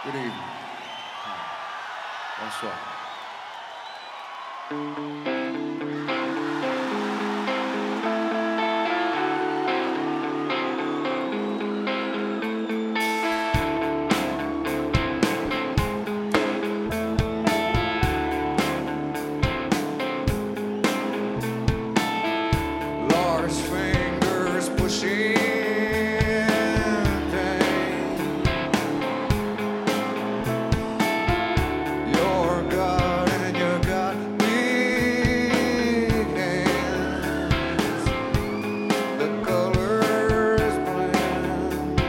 Good evening. Bonsoir. Large fingers pushing pain. Your God and your God big hands. The colors blend.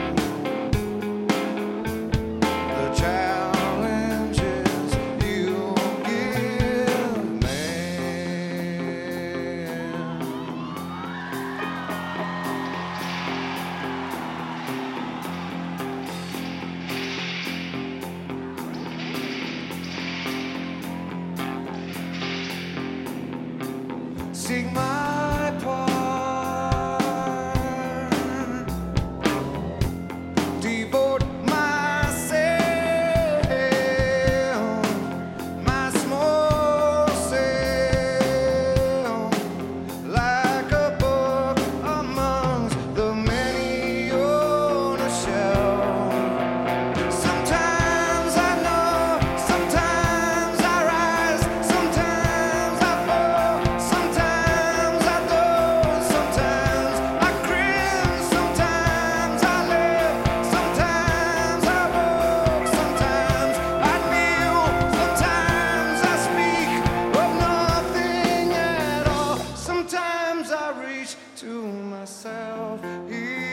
The challenges you give man. Sing my part, devote myself, my small self, like a book amongst the many on a shelf. Sometimes I know, sometimes I rise, sometimes I fall, sometimes I don't, sometimes I cringe, sometimes I live, sometimes I walk, sometimes I kneel, sometimes I speak of nothing at all, sometimes I reach to myself.